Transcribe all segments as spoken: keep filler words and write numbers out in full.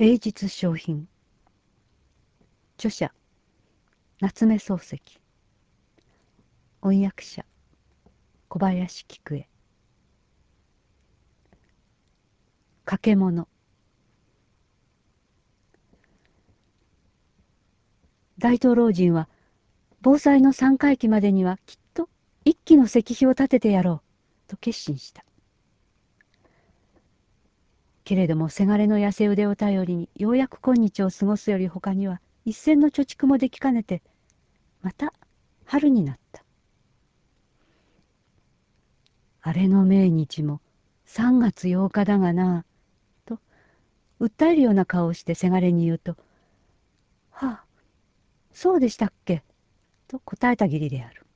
英実商品。著者夏目漱石。翻訳者小林菊恵。掛け物。大東老人は防災の三回忌までにはきっと一基の石碑を建ててやろうと決心した。けれどもせがれの痩せ腕を頼りにようやく今日を過ごすより他には一銭の貯蓄もできかねて、また春になった。あれの命日もさんがつようかだがなと訴えるような顔をしてせがれに言うと「はあ、そうでしたっけ」と答えたぎりである。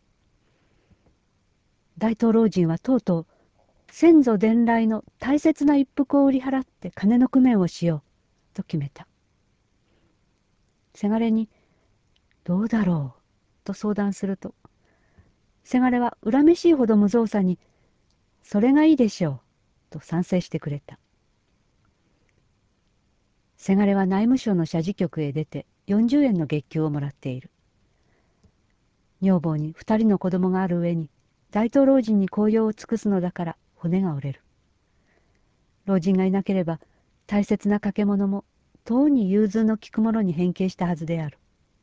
大東老人はとうとう先祖伝来の大切な一服を売り払って金の工面をしようと決めた。せがれに「どうだろう」と相談すると、せがれは恨めしいほど無造作に「それがいいでしょう」と賛成してくれた。せがれは内務省の社事局へ出てよんじゅうえんの月給をもらっている。女房に二人の子供がある上に大東老人に紅葉を尽くすのだから骨が折れる。老人がいなければ大切な掛け物もとうに融通の利くものに変形したはずである。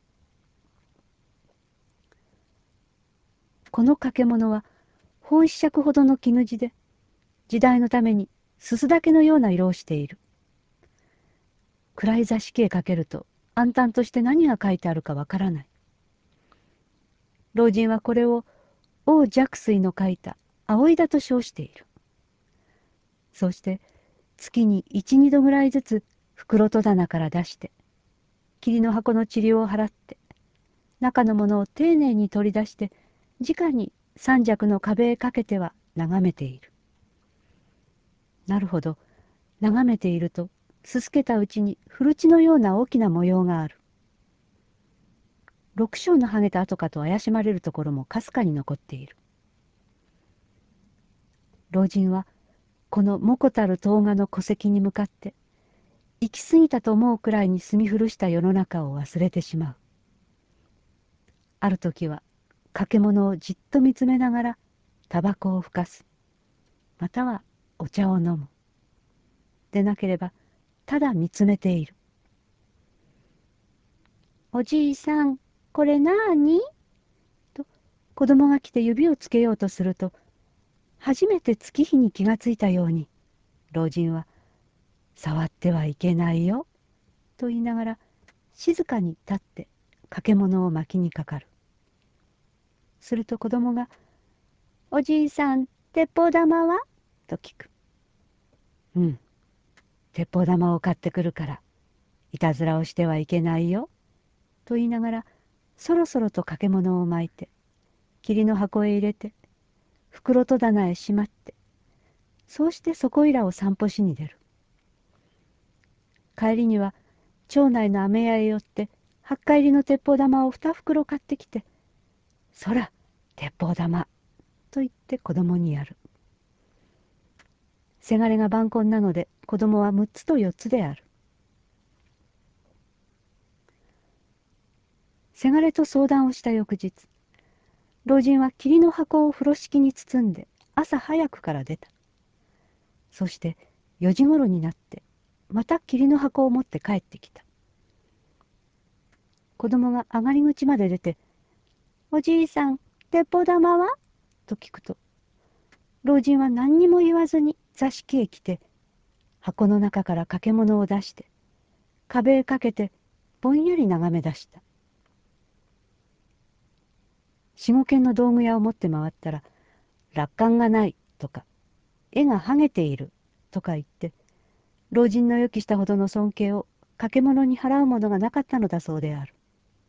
この掛け物は本四尺ほどの絹地で、時代のためにすす竹のような色をしている。暗い座敷へかけると暗淡として何が書いてあるかわからない。老人はこれを王若水の書いた葵だと称している。そうして月に一二度ぐらいずつ袋戸棚から出して桐の箱の塵を払って中のものを丁寧に取り出して直に三尺の壁へかけては眺めている。なるほど、眺めているとすすけたうちに古地のような大きな模様がある。六章の剥げた跡かと怪しまれるところもかすかに残っている。老人はこのもこたる東画の戸籍に向かって行き過ぎたと思うくらいに住み古した世の中を忘れてしまう。ある時は掛け物をじっと見つめながらタバコをふかす、またはお茶を飲む。でなければただ見つめている。おじいさん、これなーにと子供が来て指をつけようとすると、初めて月日に気がついたように老人は「触ってはいけないよ」と言いながら静かに立って掛け物を巻きにかかる。すると子供が「おじいさん、鉄砲玉は?」と聞く。「うん、鉄砲玉を買ってくるからいたずらをしてはいけないよ」と言いながらそろそろと掛け物を巻いて桐の箱へ入れて袋戸棚へしまって、そうしてそこいらを散歩しに出る。帰りには町内の飴屋へ寄って八回入りの鉄砲玉を二袋買ってきて「そら鉄砲玉」と言って子供にやる。せがれが晩婚なので子供は六つと四つである。せがれと相談をした翌日、老人は桐の箱を風呂敷に包んで朝早くから出た。そしてよじごろになってまた桐の箱を持って帰ってきた。子供が上がり口まで出て「おじいさん、鉄砲玉は?」と聞くと、老人は何にも言わずに座敷へ来て箱の中から掛け物を出して壁へかけてぼんやり眺め出した。四五軒の道具屋を持って回ったら「落款がない」とか「絵がはげている」とか言って老人の予期したほどの尊敬を掛け物に払うものがなかったのだそうである。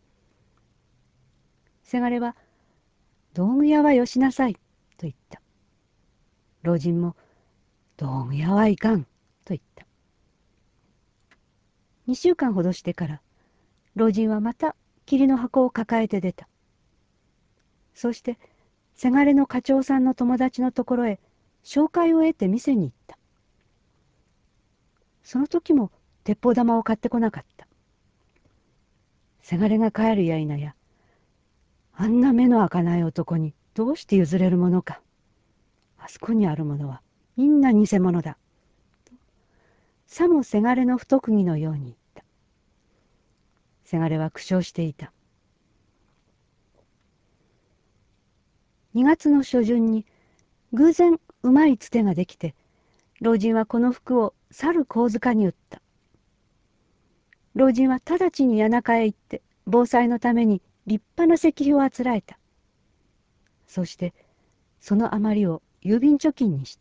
せがれは「道具屋はよしなさい」と言った。老人も「道具屋はいかん」と言った。二週間ほどしてから老人はまた桐の箱を抱えて出た。そしてせがれの課長さんの友達のところへ紹介を得て店に行った。その時も鉄砲玉を買ってこなかった。せがれが帰るや否や、あんな目の開かない男にどうして譲れるものか。あそこにあるものはみんな偽物だ。さもせがれの不得意のように言った。せがれは苦笑していた。にがつの初旬に偶然うまいつてができて、老人はこの服を去る神塚に売った。老人は直ちに谷中へ行って防災のために立派な石碑をあつらえた。そしてその余りを郵便貯金にした。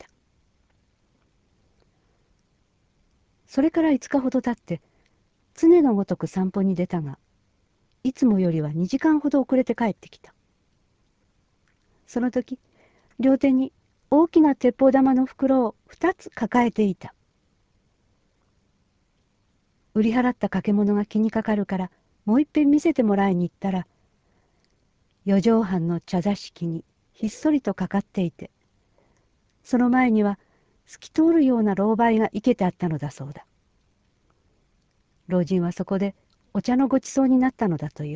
それからいつかほど経って常のごとく散歩に出たが、いつもよりはにじかんほど遅れて帰ってきた。その時両手に大きな鉄砲玉の袋を二つ抱えていた。売り払った掛け物が気にかかるからもういっぺん見せてもらいに行ったら、四畳半の茶座敷にひっそりとかかっていて、その前には透き通るようなろうばいが生けてあったのだそうだ。老人はそこでお茶のごちそうになったのだという。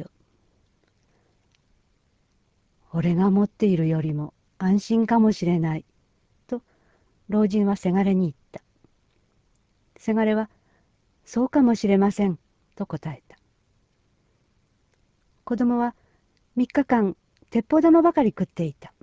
俺が持っているよりも安心かもしれないと老人はせがれに言った。せがれはそうかもしれませんと答えた。子供はみっかかん鉄砲玉ばかり食っていた。